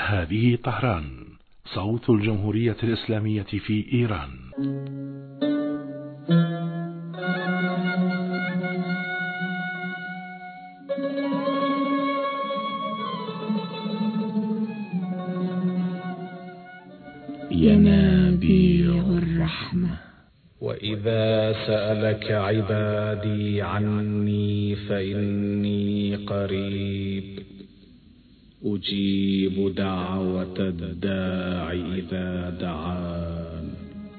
هذه طهران، صوت الجمهورية الإسلامية في إيران. ينابيع الرحمة. وإذا سألك عبادي عني فإني قريب أجيب دعوة الداع إذا دعان.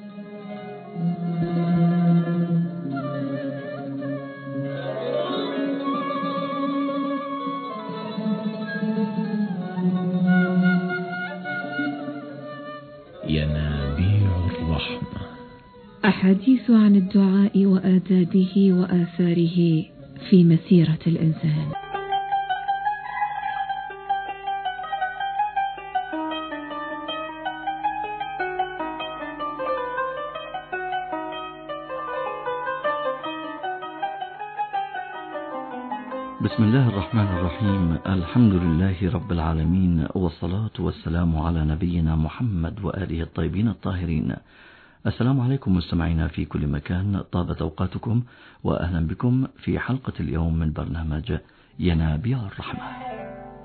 ينابيع الرحمة. أحاديث عن الدعاء وآدابه وآثاره في مسيرة الإنسان. بسم الله الرحمن الرحيم. الحمد لله رب العالمين، والصلاة والسلام على نبينا محمد وآله الطيبين الطاهرين. السلام عليكم مستمعينا في كل مكان، طابت أوقاتكم وأهلا بكم في حلقة اليوم من برنامج ينابيع الرحمة.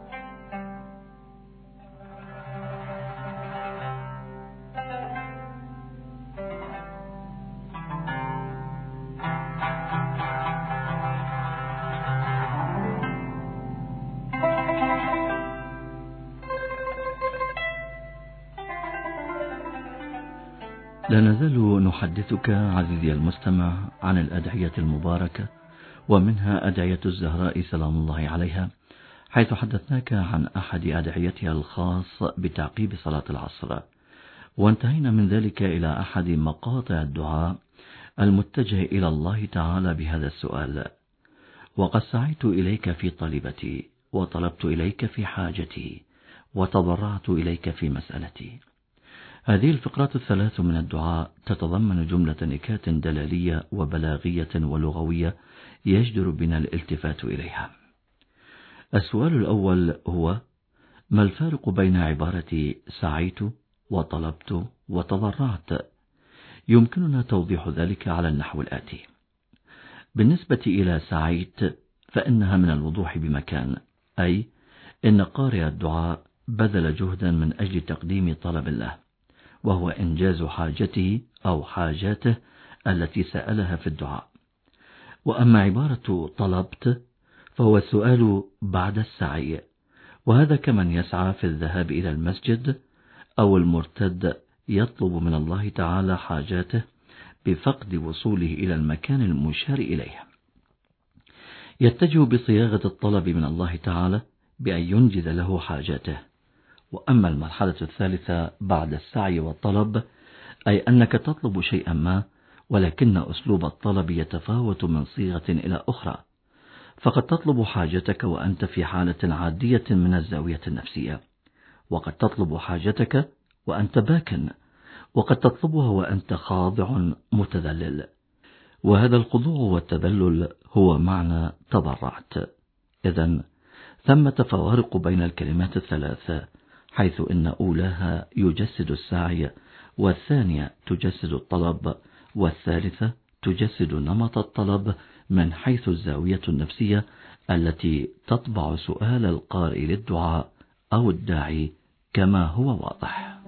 لا نزال نحدثك عزيزي المستمع عن الأدعية المباركة، ومنها أدعية الزهراء سلام الله عليها، حيث حدثناك عن أحد أدعيتها الخاص بتعقيب صلاة العصر، وانتهينا من ذلك إلى أحد مقاطع الدعاء المتجه إلى الله تعالى بهذا السؤال: وقد سعيت إليك في طلبتي، وطلبت إليك في حاجتي، وتضرعت إليك في مسألتي. هذه الفقرات الثلاث من الدعاء تتضمن جملة نكات دلالية وبلاغية ولغوية يجدر بنا الالتفات إليها. السؤال الأول هو: ما الفارق بين عبارة سعيت وطلبت وتضرعت؟ يمكننا توضيح ذلك على النحو الآتي. بالنسبة إلى سعيت فإنها من الوضوح بمكان، أي إن قارئ الدعاء بذل جهدا من أجل تقديم طلب الله، وهو إنجاز حاجته أو حاجاته التي سألها في الدعاء. وأما عبارة طلبت فهو السؤال بعد السعي، وهذا كمن يسعى في الذهاب إلى المسجد أو المرتد يطلب من الله تعالى حاجاته بفقد وصوله إلى المكان المشار إليه، يتجه بصياغة الطلب من الله تعالى بأن ينجز له حاجاته. وأما المرحلة الثالثة بعد السعي والطلب، أي أنك تطلب شيئا ما، ولكن أسلوب الطلب يتفاوت من صيغة إلى أخرى، فقد تطلب حاجتك وأنت في حالة عادية من الزاوية النفسية، وقد تطلب حاجتك وأنت باكٍ، وقد تطلبها وأنت خاضع متذلل. وهذا الخضوع والتذلل هو معنى تضرعت. إذن ثمة فوارق بين الكلمات الثلاثة، حيث إن أولاها يجسد السعي، والثانية تجسد الطلب، والثالثة تجسد نمط الطلب من حيث الزاوية النفسية التي تطبع سؤال القارئ للدعاء أو الداعي كما هو واضح.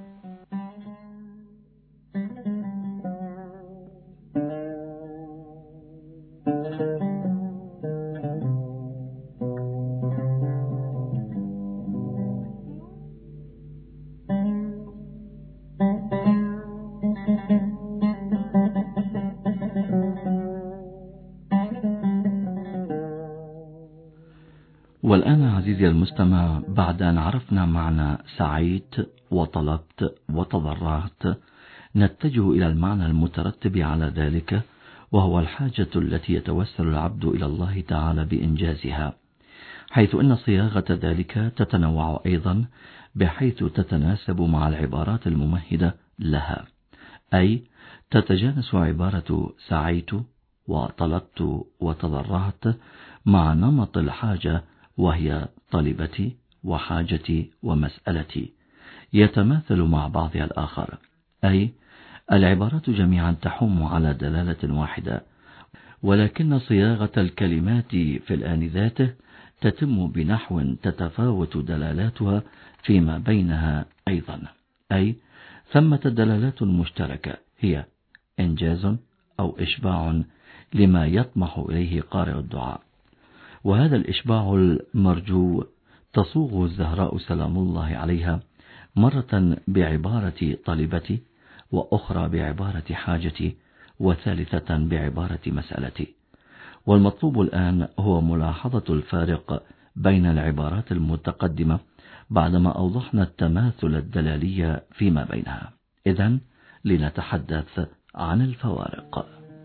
والآن عزيزي المستمع، بعد أن عرفنا معنى سعيت وطلبت وتضرعت، نتجه إلى المعنى المترتب على ذلك، وهو الحاجة التي يتوسل العبد إلى الله تعالى بإنجازها، حيث إن صياغة ذلك تتنوع أيضا بحيث تتناسب مع العبارات الممهدة لها، أي تتجانس عبارة سعيت وطلبت وتضرعت مع نمط الحاجة، وهي طلبتي وحاجتي ومسألتي، يتماثل مع بعضها الآخر، أي العبارات جميعا تحوم على دلالة واحدة، ولكن صياغة الكلمات في الآن ذاته تتم بنحو تتفاوت دلالاتها فيما بينها أيضا، أي ثمة دلالات مشتركة هي إنجاز أو إشباع لما يطمح إليه قارئ الدعاء. وهذا الإشباع المرجو تصوغ الزهراء سلام الله عليها مرة بعبارة طالبتي، وأخرى بعبارة حاجتي، وثالثة بعبارة مسألتي. والمطلوب الآن هو ملاحظة الفارق بين العبارات المتقدمة بعدما أوضحنا التماثل الدلالي فيما بينها. إذن لنتحدث عن الفوارق.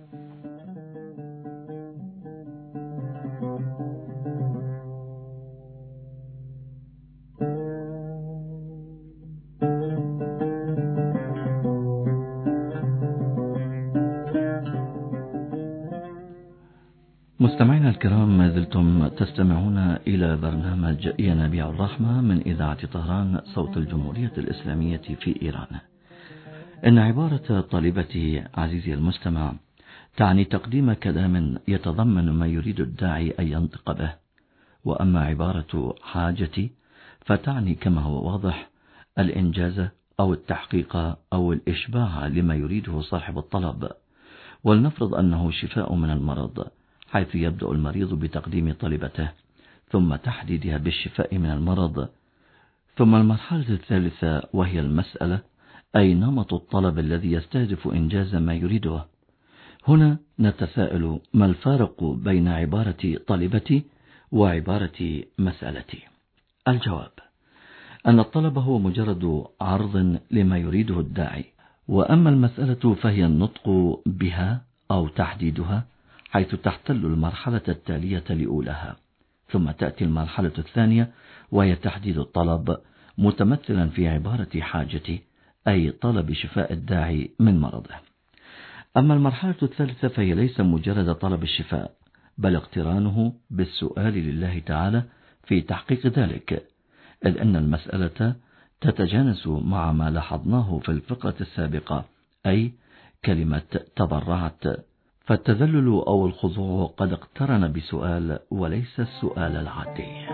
مستمعينا الكرام، ما زلتم تستمعون إلى برنامج ينابيع الرحمة من إذاعة طهران صوت الجمهورية الإسلامية في إيران. إن عبارة طالبتي عزيزي المستمع تعني تقديم كلام يتضمن ما يريد الداعي أن ينطق به، وأما عبارة حاجتي فتعني كما هو واضح الإنجاز أو التحقيق أو الإشباع لما يريده صاحب الطلب. ولنفرض أنه شفاء من المرض، حيث يبدأ المريض بتقديم طلبته ثم تحديدها بالشفاء من المرض. ثم المرحلة الثالثة وهي المسألة، أي نمط الطلب الذي يستهدف إنجاز ما يريده. هنا نتساءل: ما الفارق بين عبارة طلبتي وعبارة مسألتي؟ الجواب أن الطلب هو مجرد عرض لما يريده الداعي، وأما المسألة فهي النطق بها أو تحديدها، حيث تحتل المرحلة التالية لأولاها. ثم تأتي المرحلة الثانية وهي تحديد الطلب، متمثلا في عبارة حاجتي، أي طلب شفاء الداعي من مرضه. أما المرحلة الثالثة فهي ليس مجرد طلب الشفاء، بل اقترانه بالسؤال لله تعالى في تحقيق ذلك، إذ أن المسألة تتجانس مع ما لاحظناه في الفقرة السابقة، أي كلمة تضرعت، فالتذلل أو الخضوع قد اقترن بسؤال وليس السؤال العادي.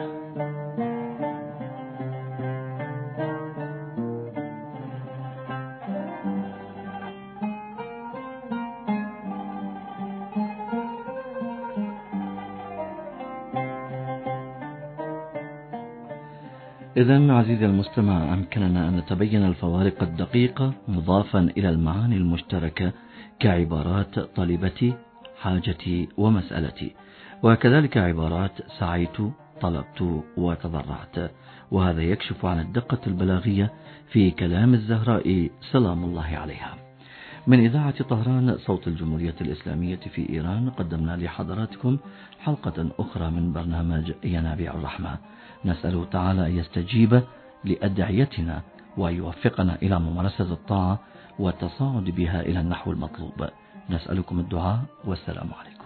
إذن عزيزي المستمع، أمكننا أن نتبين الفوارق الدقيقة مضافا إلى المعاني المشتركة كعبارات طلبتي، حاجتي، ومسألتي، وكذلك عبارات سعيت، طلبت، وتضرعت. وهذا يكشف عن الدقة البلاغية في كلام الزهراء سلام الله عليها. من إذاعة طهران صوت الجمهورية الإسلامية في إيران قدمنا لحضراتكم حلقة أخرى من برنامج ينابيع الرحمة. نسأله تعالى أن يستجيب لأدعيتنا ويوفقنا إلى ممارسة الطاعة والتصاعد بها إلى النحو المطلوب. نسألكم الدعاء، والسلام عليكم.